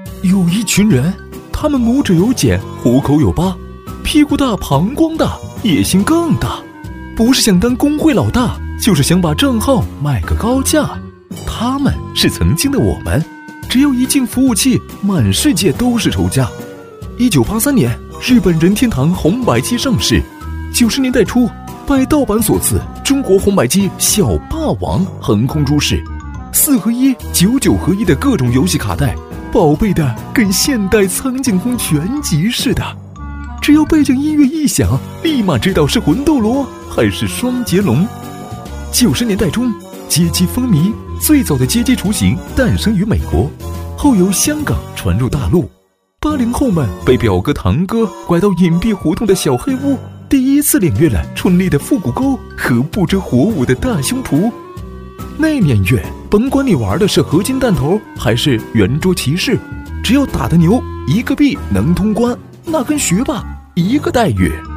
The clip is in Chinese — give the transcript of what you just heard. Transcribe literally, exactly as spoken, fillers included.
有一群人，他们拇指有茧，虎口有疤，屁股大，膀胱大，野心更大，不是想当工会老大，就是想把账号卖个高价。他们是曾经的我们，只要一进服务器，满世界都是仇家。一九八三年，日本任天堂红白机上市。九十年代初，拜盗版所赐，中国红白机小霸王横空出世，四合一、九九合一的各种游戏卡带，宝贝的跟现代苍井空全集似的。只要背景音乐一响，立马知道是魂斗罗还是双截龙。九十年代中，街机风靡，最早的街机雏形诞生于美国，后由香港传入大陆。八零后们被表哥堂哥拐到隐蔽胡同的小黑屋，第一次领略了春丽的复古沟和不知火舞的大胸脯。那年月，甭管你玩的是合金弹头还是圆桌骑士，只要打得牛，一个币能通关，那跟学霸一个待遇。